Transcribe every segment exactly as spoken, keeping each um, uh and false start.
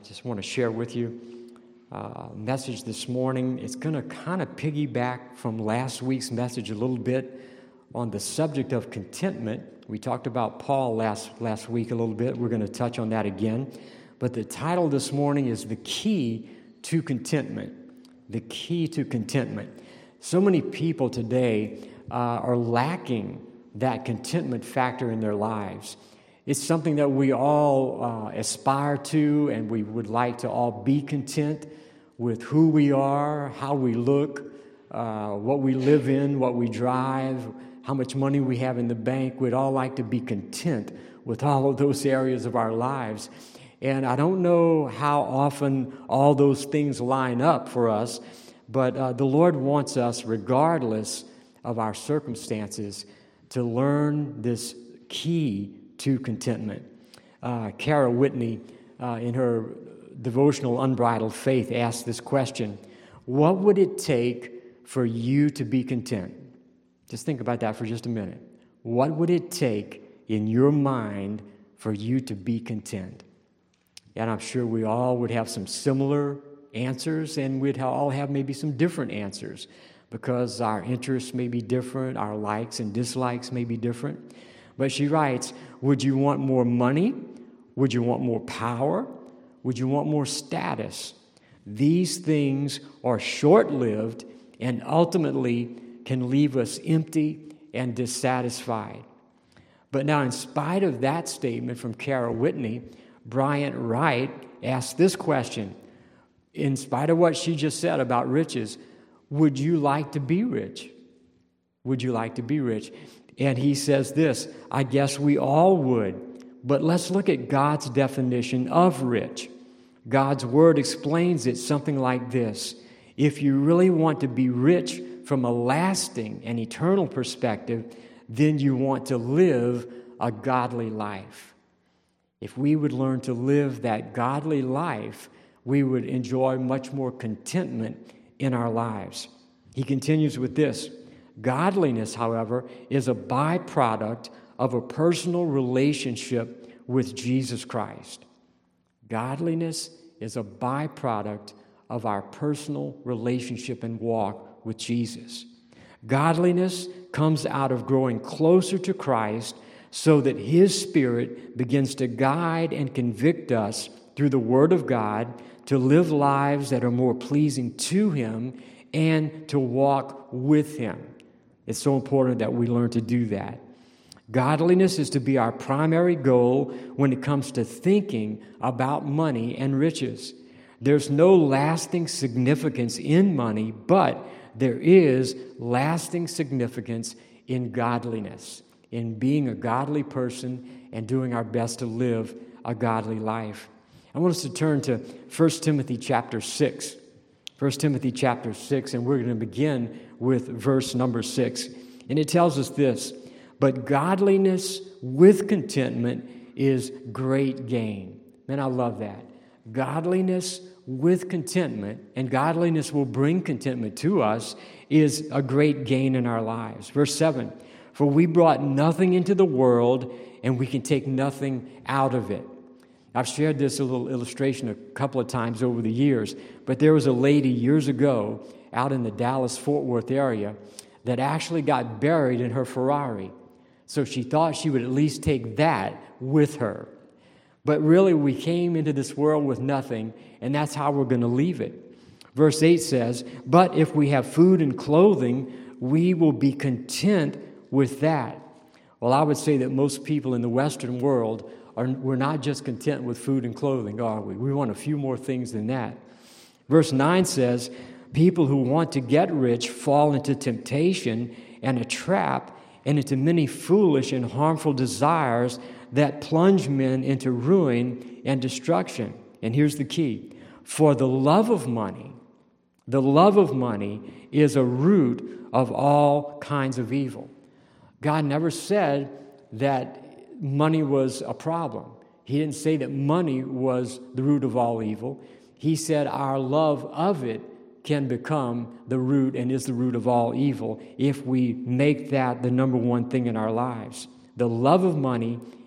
just want to share with you uh, a message this morning. It's going to kind of piggyback from last week's message a little bit on the subject of contentment. We talked about Paul last, last week a little bit. We're going to touch on that again. But the title this morning is The Key to Contentment. The Key to Contentment. So many people today uh, are lacking that contentment factor in their lives. It's something that we all uh, aspire to, and we would like to all be content with who we are, how we look, uh, what we live in, what we drive, how much money we have in the bank. We'd all like to be content with all of those areas of our lives. And I don't know how often all those things line up for us, but uh, the Lord wants us, regardless of our circumstances, to learn this key to contentment. Uh, Kara Whitney, uh, in her devotional Unbridled Faith, asked this question: what would it take for you to be content? Just think about that for just a minute. What would it take in your mind for you to be content? And I'm sure we all would have some similar answers, and we'd all have maybe some different answers, because our interests may be different, our likes and dislikes may be different. But she writes, would you want more money? Would you want more power? Would you want more status? These things are short-lived and ultimately can leave us empty and dissatisfied. But now, in spite of that statement from Kara Whitney, Bryant Wright asked this question. In spite of what she just said about riches, would you like to be rich? Would you like to be rich? And he says this: I guess we all would. But let's look at God's definition of rich. God's word explains it something like this: if you really want to be rich from a lasting and eternal perspective, then you want to live a godly life. If we would learn to live that godly life, we would enjoy much more contentment in our lives. He continues with this: godliness, however, is a byproduct of a personal relationship with Jesus Christ. Godliness is a byproduct of our personal relationship and walk with Jesus. Godliness comes out of growing closer to Christ so that His Spirit begins to guide and convict us through the Word of God to live lives that are more pleasing to Him and to walk with Him. It's so important that we learn to do that. Godliness is to be our primary goal when it comes to thinking about money and riches. There's no lasting significance in money, but there is lasting significance in godliness, in being a godly person and doing our best to live a godly life. I want us to turn to First Timothy chapter six. First Timothy chapter six, and we're going to begin with verse number six. And it tells us this: but godliness with contentment is great gain. Man, I love that. Godliness with contentment, and godliness will bring contentment to us, is a great gain in our lives. Verse seven, for we brought nothing into the world, and we can take nothing out of it. I've shared this little illustration a couple of times over the years, but there was a lady years ago out in the Dallas-Fort Worth area that actually got buried in her Ferrari. So she thought she would at least take that with her. But really, we came into this world with nothing, and that's how we're going to leave it. Verse eight says, but if we have food and clothing, we will be content with that. Well, I would say that most people in the Western world are, we're not just content with food and clothing, are we? We want a few more things than that. Verse nine says, people who want to get rich fall into temptation and a trap and into many foolish and harmful desires that plunge men into ruin and destruction. And here's the key: for the love of money, the love of money is a root of all kinds of evil. God never said that money was a problem. He didn't say that money was the root of all evil. He said our love of it can become the root and is the root of all evil if we make that the number one thing in our lives. The love of money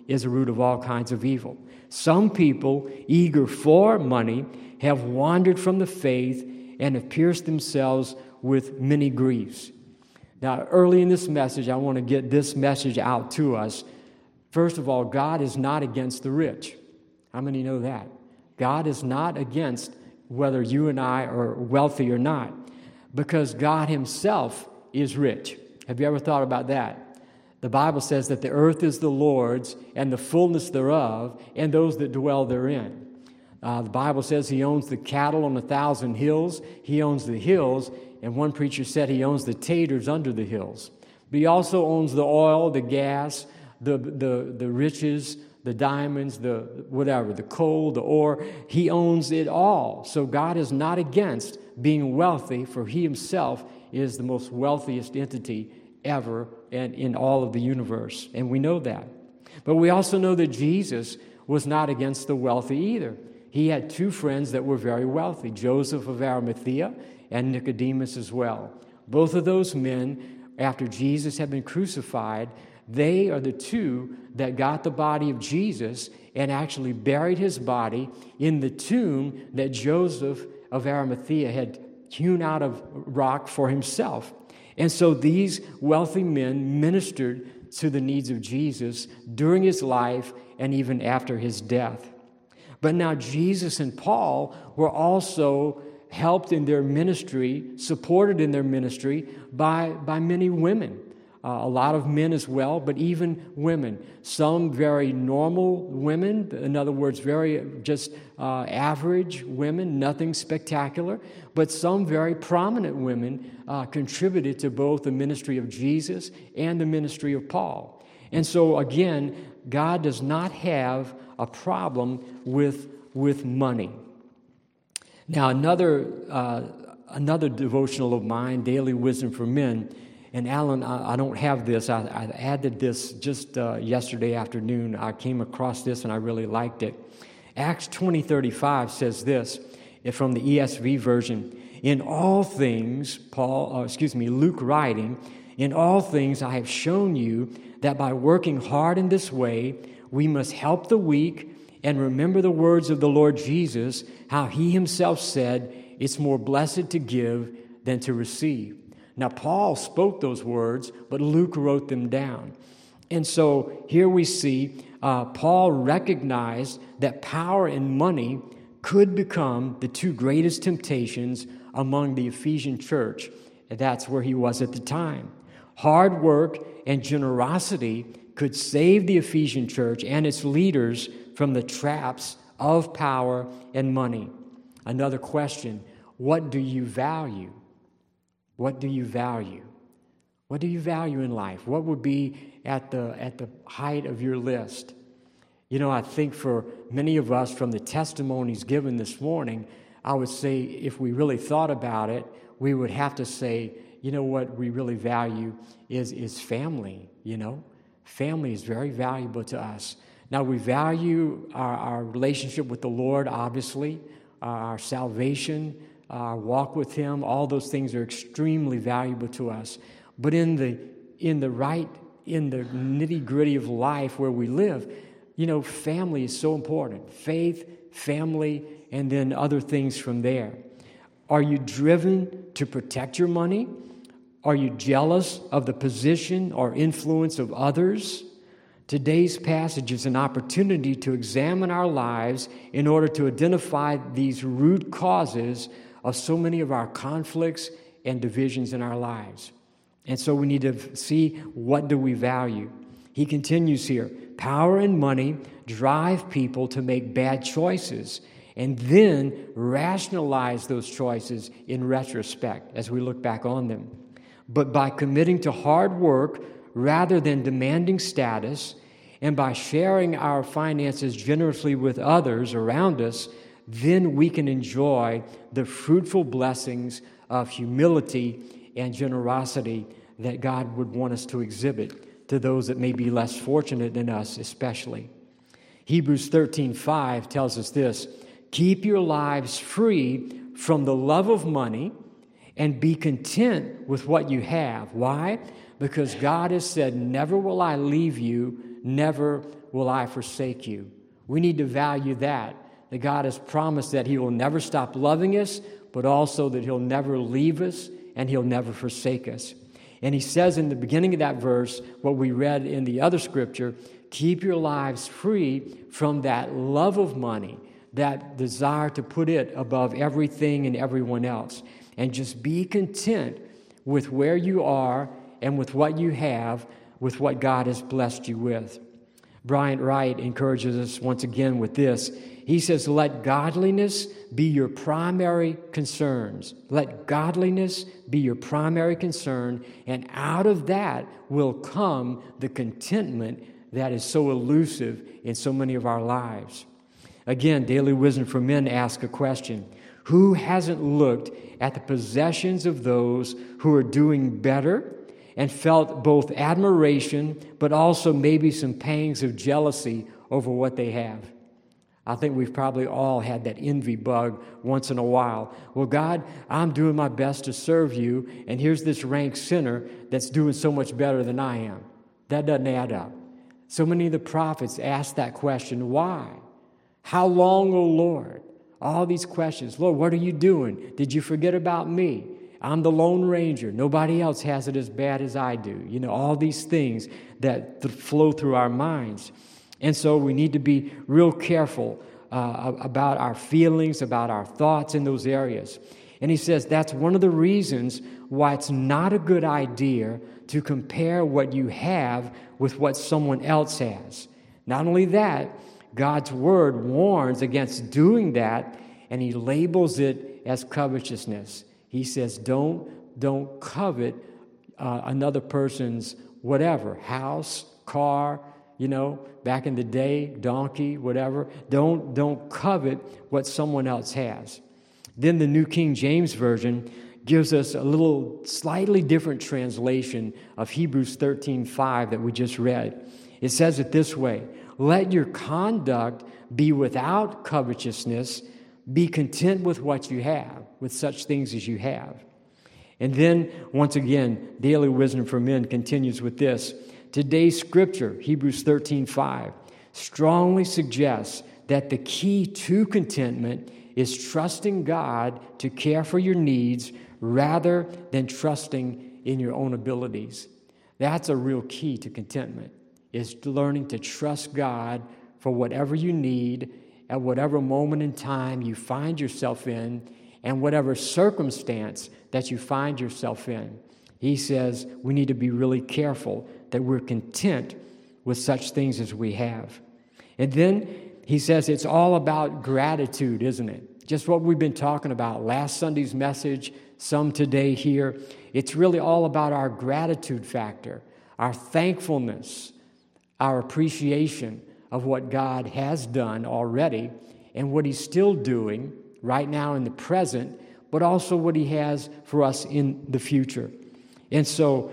is the root of all kinds of evil. Some people, eager for money, have wandered from the faith and have pierced themselves with many griefs. Now, early in this message, I want to get this message out to us. First of all, God is not against the rich. How many know that? God is not against whether you and I are wealthy or not, because God himself is rich. Have you ever thought about that? The Bible says that the earth is the Lord's and the fullness thereof, and those that dwell therein. Uh, the Bible says he owns the cattle on a thousand hills. He owns the hills, and one preacher said he owns the taters under the hills. But he also owns the oil, the gas, the the the riches, the diamonds, the whatever, the coal, the ore. He owns it all. So God is not against being wealthy, for he himself is the most wealthiest entity ever and in all of the universe. And we know that. But we also know that Jesus was not against the wealthy either. He had two friends that were very wealthy, Joseph of Arimathea and Nicodemus as well. Both of those men, after Jesus had been crucified, they are the two that got the body of Jesus and actually buried his body in the tomb that Joseph of Arimathea had hewn out of rock for himself. And so these wealthy men ministered to the needs of Jesus during his life and even after his death. But now Jesus and Paul were also helped in their ministry, supported in their ministry by, by many women. Uh, a lot of men as well, but even women. Some very normal women, in other words, very just uh, average women, nothing spectacular. But some very prominent women uh, contributed to both the ministry of Jesus and the ministry of Paul. And so again, God does not have a problem with, with money. Now, another, uh, another devotional of mine, Daily Wisdom for Men, and Alan, I, I don't have this. I, I added this just uh, yesterday afternoon. I came across this and I really liked it. Acts twenty thirty-five says this, from the E S V version, "In all things," Paul, uh, excuse me, Luke writing, "in all things I have shown you that by working hard in this way, we must help the weak and remember the words of the Lord Jesus, how he himself said, it's more blessed to give than to receive." Now, Paul spoke those words, but Luke wrote them down. And so here we see uh, Paul recognized that power and money could become the two greatest temptations among the Ephesian church. And that's where he was at the time. Hard work and generosity could save the Ephesian church and its leaders from the traps of power and money. Another question, what do you value? What do you value? What do you value in life? What would be at the at the height of your list? You know, I think for many of us from the testimonies given this morning, I would say if we really thought about it, we would have to say, you know, what we really value is, is family, you know. Family is very valuable to us. Now, we value our, our relationship with the Lord, obviously, our salvation, our walk with him. All those things are extremely valuable to us. But in the in the right, in the nitty-gritty of life where we live, you know, family is so important. Faith, family, and then other things from there. Are you driven to protect your money? Are you jealous of the position or influence of others? Today's passage is an opportunity to examine our lives in order to identify these root causes of so many of our conflicts and divisions in our lives. And so we need to see, what do we value? He continues here, power and money drive people to make bad choices and then rationalize those choices in retrospect as we look back on them. But by committing to hard work rather than demanding status, and by sharing our finances generously with others around us, then we can enjoy the fruitful blessings of humility and generosity that God would want us to exhibit to those that may be less fortunate than us, especially. Hebrews thirteen five tells us this, "Keep your lives free from the love of money and be content with what you have." Why? Because God has said, "Never will I leave you, never will I forsake you. We need to value that, that God has promised that he will never stop loving us, but also that he'll never leave us and he'll never forsake us. And he says in the beginning of that verse, what we read in the other scripture, keep your lives free from that love of money, that desire to put it above everything and everyone else. And just be content with where you are and with what you have, with what God has blessed you with. Bryant Wright encourages us once again with this. He says, let godliness be your primary concerns. Let godliness be your primary concern, and out of that will come the contentment that is so elusive in so many of our lives. Again, Daily Wisdom for Men asks a question. Who hasn't looked at the possessions of those who are doing better and felt both admiration, but also maybe some pangs of jealousy over what they have? I think we've probably all had that envy bug once in a while. Well, God, I'm doing my best to serve you, and here's this rank sinner that's doing so much better than I am. That doesn't add up. So many of the prophets asked that question, why? How long, O Lord? All these questions. Lord, what are you doing? Did you forget about me? I'm the Lone Ranger. Nobody else has it as bad as I do. You know, all these things that th- flow through our minds. And so we need to be real careful uh, about our feelings, about our thoughts in those areas. And he says that's one of the reasons why it's not a good idea to compare what you have with what someone else has. Not only that, God's word warns against doing that, and he labels it as covetousness. He says, don't, don't covet uh, another person's whatever, house, car, you know, back in the day, donkey, whatever. Don't, don't covet what someone else has. Then the New King James Version gives us a little slightly different translation of Hebrews thirteen five that we just read. It says it this way, let your conduct be without covetousness, be content with what you have, with such things as you have. And then, once again, Daily Wisdom for Men continues with this. Today's scripture, Hebrews thirteen five, strongly suggests that the key to contentment is trusting God to care for your needs rather than trusting in your own abilities. That's a real key to contentment, is learning to trust God for whatever you need at whatever moment in time you find yourself in and whatever circumstance that you find yourself in. He says we need to be really careful that we're content with such things as we have. And then he says it's all about gratitude, isn't it? Just what we've been talking about last Sunday's message, some today here. It's really all about our gratitude factor, our thankfulness, our appreciation of what God has done already and what he's still doing right now in the present, but also what he has for us in the future. And so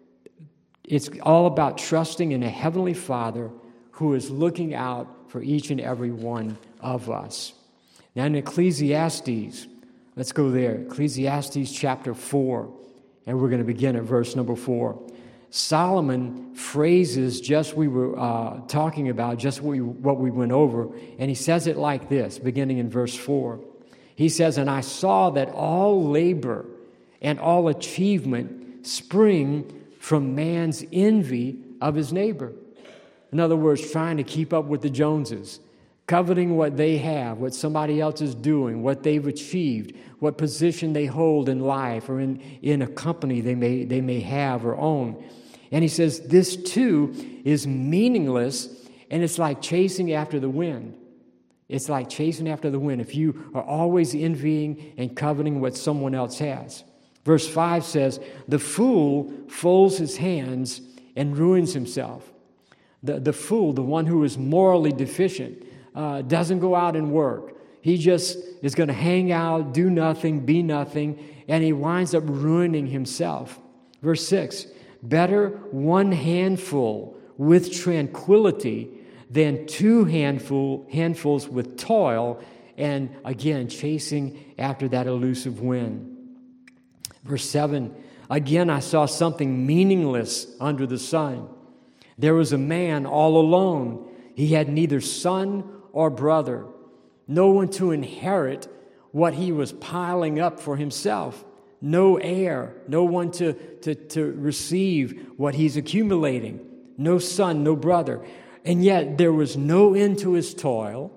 it's all about trusting in a Heavenly Father who is looking out for each and every one of us. Now in Ecclesiastes, let's go there. Ecclesiastes chapter four, and we're going to begin at verse number four. Solomon phrases just we were uh, talking about, just what we, what we went over, and he says it like this, beginning in verse four. He says, and I saw that all labor and all achievement spring from man's envy of his neighbor. In other words, trying to keep up with the Joneses, coveting what they have, what somebody else is doing, what they've achieved, what position they hold in life or in, in a company they may, they may have or own. And he says, this too is meaningless, and it's like chasing after the wind. It's like chasing after the wind if you are always envying and coveting what someone else has. Verse five says, the fool folds his hands and ruins himself. The, the fool, the one who is morally deficient, uh, doesn't go out and work. He just is going to hang out, do nothing, be nothing, and he winds up ruining himself. Verse six, better one handful with tranquility than two handful, handfuls with toil and, again, chasing after that elusive wind. Verse seven, again I saw something meaningless under the sun. There was a man all alone, He had neither son or brother, no one to inherit what he was piling up for himself, no heir, no one to, to, to receive what he's accumulating, no son, no brother. And yet there was no end to his toil,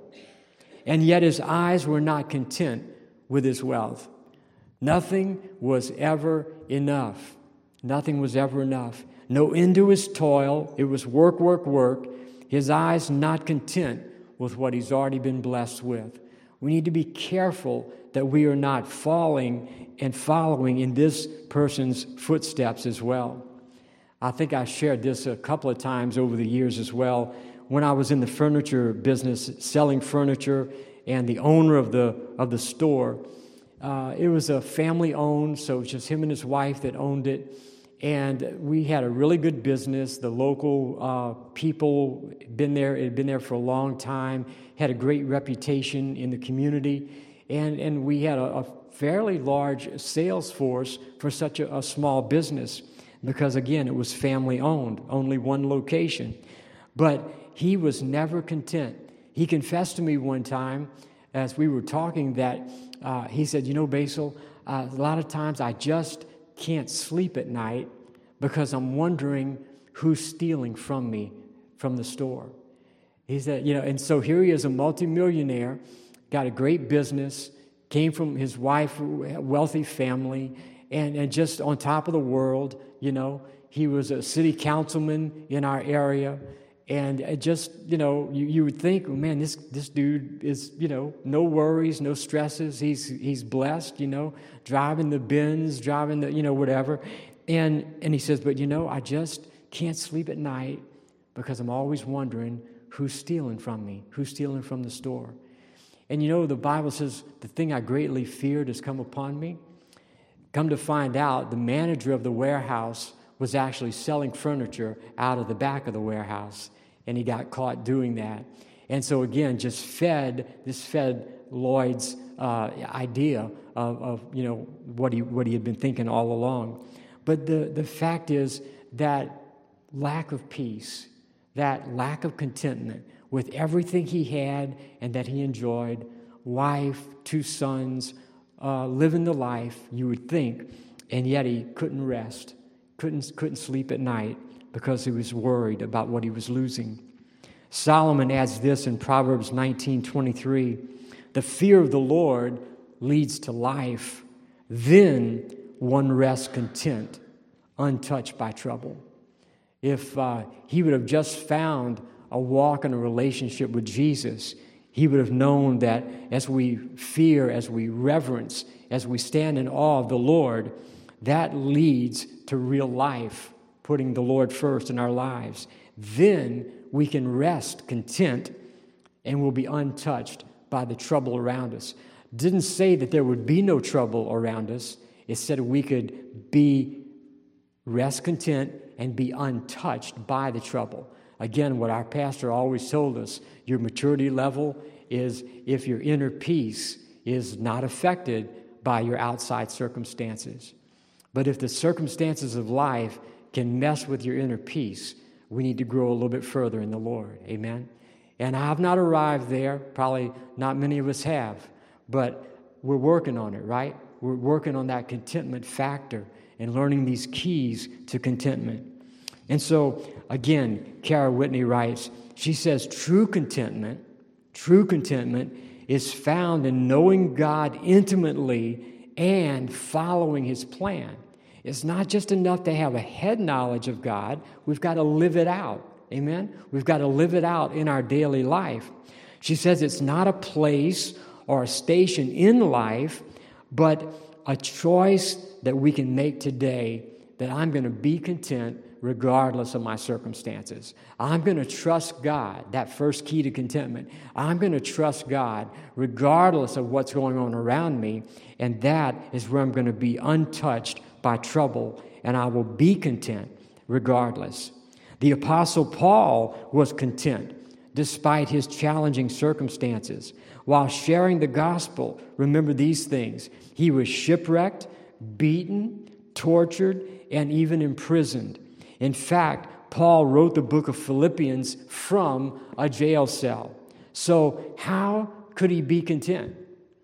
and yet his eyes were not content with his wealth. Nothing was ever enough. Nothing was ever enough. No end to his toil. It was work, work, work. His eyes not content with what he's already been blessed with. We need to be careful that we are not falling and following in this person's footsteps as well. I think I shared this a couple of times over the years as well. When I was in the furniture business, selling furniture, and the owner of the of the store, uh, it was a family-owned, so it was just him and his wife that owned it. And we had a really good business. The local uh, people been there, had been there for a long time, had a great reputation in the community, and, and we had a, a fairly large sales force for such a, a small business because, again, it was family-owned, only one location. But he was never content. He confessed to me one time as we were talking that uh, he said, you know, Basil, uh, a lot of times I just can't sleep at night because I'm wondering who's stealing from me from the store. He said, you know, and so here he is, a multimillionaire, got a great business, came from his wife, wealthy family, and, and just on top of the world, you know. He was a city councilman in our area, and it just, you know, you, you would think, oh, man, this this dude is, you know, no worries, no stresses. He's he's blessed, you know, driving the Benz, driving the, you know, whatever. And and he says, but, you know, I just can't sleep at night because I'm always wondering who's stealing from me, who's stealing from the store. And, you know, the Bible says, the thing I greatly feared has come upon me. Come to find out, the manager of the warehouse was actually selling furniture out of the back of the warehouse, and he got caught doing that. And so again, just fed, this fed Lloyd's uh, idea of, of, you know, what he what he had been thinking all along. But the, the fact is that lack of peace, that lack of contentment with everything he had and that he enjoyed, wife, two sons, uh, living the life, you would think, and yet he couldn't rest. Couldn't, couldn't sleep at night because he was worried about what he was losing. Solomon adds this in Proverbs nineteen twenty-three, the fear of the Lord leads to life. Then one rests content, untouched by trouble. If uh, he would have just found a walk in a relationship with Jesus, he would have known that as we fear, as we reverence, as we stand in awe of the Lord, that leads to real life, putting the Lord first in our lives. Then we can rest content and will be untouched by the trouble around us. Didn't say that there would be no trouble around us. It said we could be rest content and be untouched by the trouble. Again, what our pastor always told us, your maturity level is if your inner peace is not affected by your outside circumstances. But if the circumstances of life can mess with your inner peace, we need to grow a little bit further in the Lord. Amen? And I've not arrived there. Probably not many of us have. But we're working on it, right? We're working on that contentment factor and learning these keys to contentment. And so, again, Kara Whitney writes, she says, true contentment, true contentment is found in knowing God intimately and following His plan. It's not just enough to have a head knowledge of God. We've got to live it out. Amen? We've got to live it out in our daily life. She says it's not a place or a station in life, but a choice that we can make today that I'm going to be content regardless of my circumstances. I'm going to trust God, that first key to contentment. I'm going to trust God regardless of what's going on around me, and that is where I'm going to be untouched by trouble, and I will be content regardless. The Apostle Paul was content despite his challenging circumstances. While sharing the gospel, remember these things. He was shipwrecked, beaten, tortured, and even imprisoned. In fact, Paul wrote the book of Philippians from a jail cell. So how could he be content?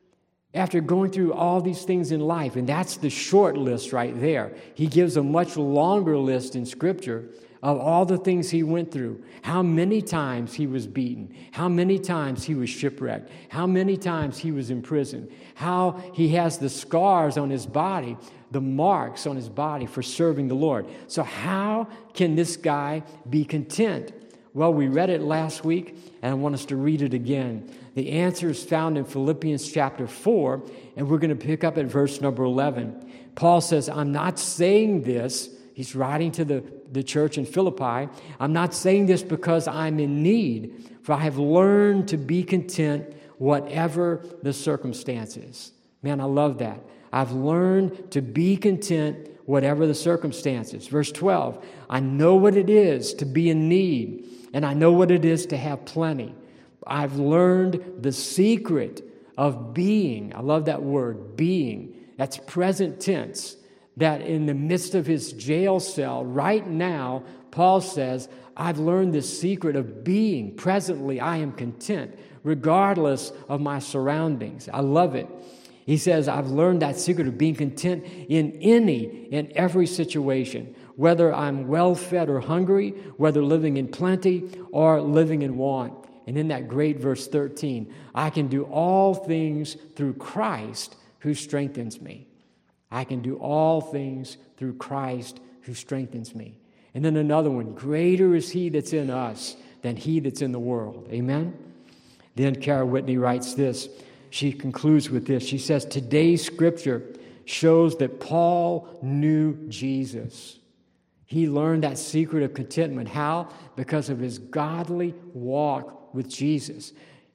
After going through all these things in life, and that's the short list right there. He gives a much longer list in Scripture of all the things he went through, how many times he was beaten, how many times he was shipwrecked, how many times he was in prison, how he has the scars on his body, the marks on his body for serving the Lord. So how can this guy be content? Well, we read it last week, and I want us to read it again. The answer is found in Philippians chapter four, and we're going to pick up at verse number eleven. Paul says, I'm not saying this. He's writing to the, the church in Philippi. I'm not saying this because I'm in need, for I have learned to be content whatever the circumstances. Man, I love that. I've learned to be content whatever the circumstances. Verse twelve, I know what it is to be in need, and I know what it is to have plenty. I've learned the secret of being. I love that word, being. That's present tense. That in the midst of his jail cell, right now, Paul says, I've learned this secret of being. Presently, I am content, regardless of my surroundings. I love it. He says, I've learned that secret of being content in any, in every situation, whether I'm well-fed or hungry, whether living in plenty or living in want. And in that great verse thirteen, I can do all things through Christ who strengthens me. I can do all things through Christ who strengthens me. And then another one, greater is he that's in us than he that's in the world. Amen? Then Kara Whitney writes this. She concludes with this. She says, today's scripture shows that Paul knew Jesus. He learned that secret of contentment. How? Because of his godly walk with Jesus.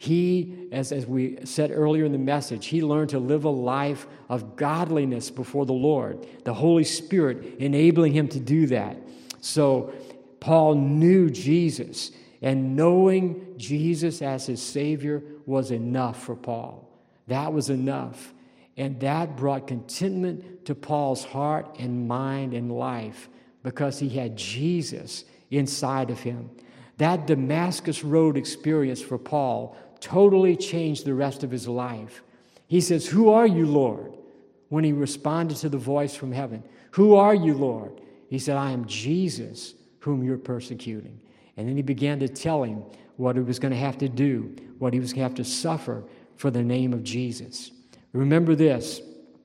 He, as, as we said earlier in the message, he learned to live a life of godliness before the Lord. The Holy Spirit enabling him to do that. So Paul knew Jesus, and knowing Jesus as his Savior was enough for Paul. That was enough. And that brought contentment to Paul's heart and mind and life because he had Jesus inside of him. That Damascus Road experience for Paul totally changed the rest of his life. He says, who are you, Lord? When he responded to the voice from heaven, who are you, Lord? He said, I am Jesus whom you're persecuting. And then he began to tell him what he was going to have to do, what he was going to have to suffer for the name of Jesus. Remember this,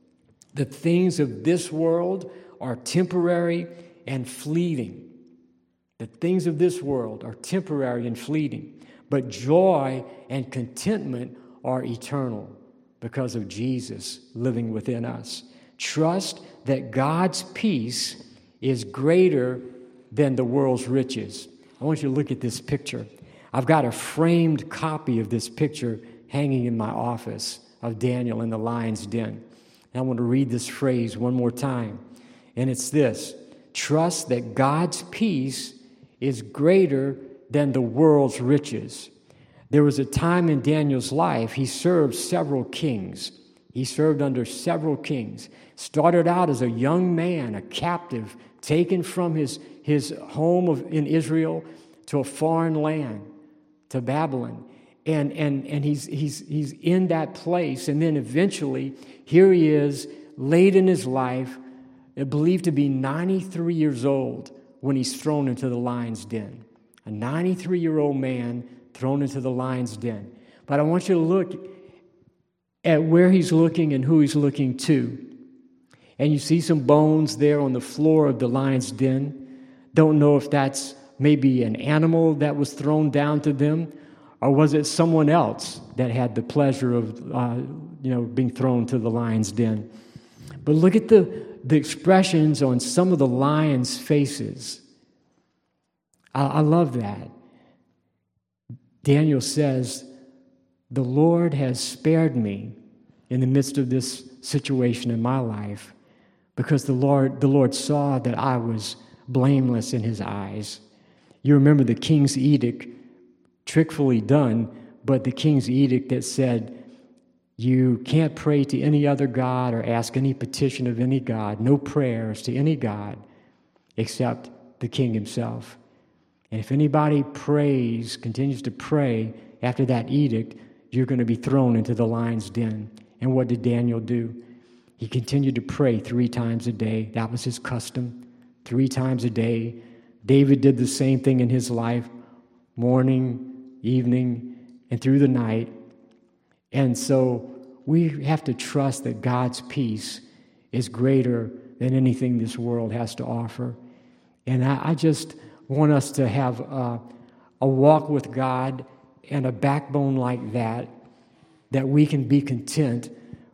the things of this world are temporary and fleeting. The things of this world are temporary and fleeting, but joy and contentment are eternal because of Jesus living within us. Trust that God's peace is greater than the world's riches. I want you to look at this picture. I've got a framed copy of this picture hanging in my office of Daniel in the lion's den. And I want to read this phrase one more time. And it's this: trust that God's peace is greater than the world's riches. There was a time in Daniel's life, he served several kings. He served under several kings. Started out as a young man, a captive, taken from his, his home of, in Israel to a foreign land, to Babylon. And, and, and he's, he's, he's in that place. And then eventually, here he is, late in his life, believed to be ninety-three years old when he's thrown into the lion's den. A ninety-three-year-old man thrown into the lion's den. But I want you to look at where he's looking and who he's looking to. And you see some bones there on the floor of the lion's den. Don't know if that's maybe an animal that was thrown down to them, or was it someone else that had the pleasure of, uh, you know, being thrown to the lion's den. But look at the, the expressions on some of the lions' faces. I, I love that. Daniel says, the Lord has spared me in the midst of this situation in my life because the Lord, the Lord saw that I was blameless in his eyes. You remember the king's edict, trickfully done, but the king's edict that said, you can't pray to any other God or ask any petition of any God, no prayers to any God except the king himself. And if anybody prays, continues to pray after that edict, you're going to be thrown into the lion's den. And what did Daniel do? He continued to pray three times a day. That was his custom, three times a day. David did the same thing in his life, morning, evening, and through the night. And so we have to trust that God's peace is greater than anything this world has to offer. And I, I just want us to have a, a walk with God and a backbone like that, that we can be content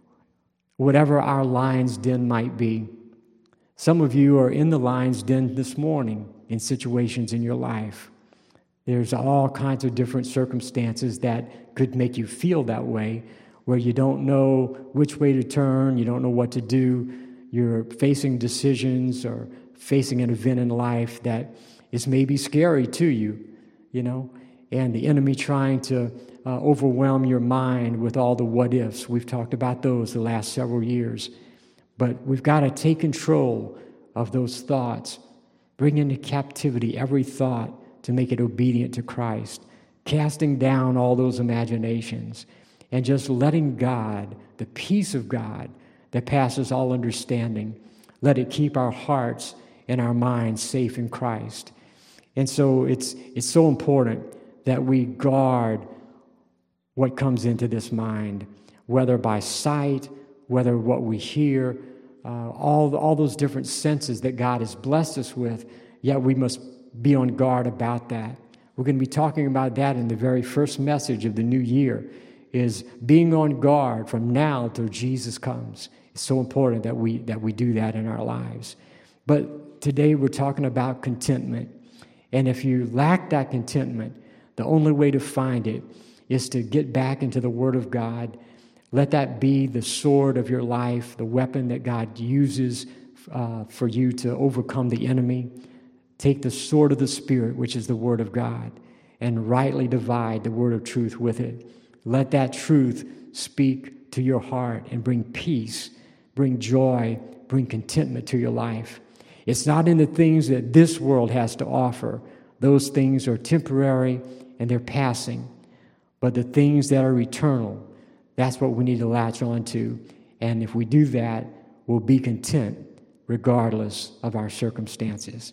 whatever our lion's den might be. Some of you are in the lion's den this morning in situations in your life. There's all kinds of different circumstances that could make you feel that way, where you don't know which way to turn, you don't know what to do, you're facing decisions or facing an event in life that is maybe scary to you, you know, and the enemy trying to uh, overwhelm your mind with all the what-ifs. We've talked about those the last several years. But we've got to take control of those thoughts, bring into captivity every thought to make it obedient to Christ, casting down all those imaginations, and just letting God, the peace of God that passes all understanding, let it keep our hearts and our minds safe in Christ. And so it's it's so important that we guard what comes into this mind, whether by sight, whether what we hear, uh, all, all those different senses that God has blessed us with, yet we must be on guard about that. We're going to be talking about that in the very first message of the new year, is being on guard from now till Jesus comes. It's so important that we that we do that in our lives. But today we're talking about contentment. And if you lack that contentment, the only way to find it is to get back into the Word of God. Let that be the sword of your life, the weapon that God uses uh, for you to overcome the enemy. Take the sword of the Spirit, which is the Word of God, and rightly divide the word of truth with it. Let that truth speak to your heart and bring peace, bring joy, bring contentment to your life. It's not in the things that this world has to offer. Those things are temporary and they're passing. But the things that are eternal, that's what we need to latch on to. And if we do that, we'll be content regardless of our circumstances.